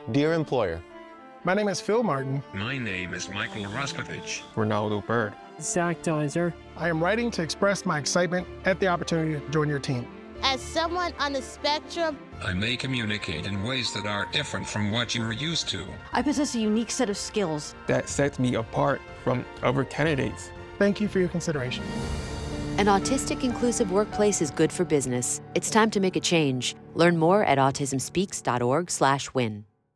Dear employer, My name is Phil Martin. My name is Michael Roskovich. Ronaldo Bird. Zach Dizer. I am writing to express my excitement at the opportunity to join your team. As someone on the spectrum, I may communicate in ways that are different from what you are used to. I possess a unique set of skills that sets me apart from other candidates. Thank you for your consideration. An autistic inclusive workplace is good for business. It's time to make a change. Learn more at autismspeaks.org/win.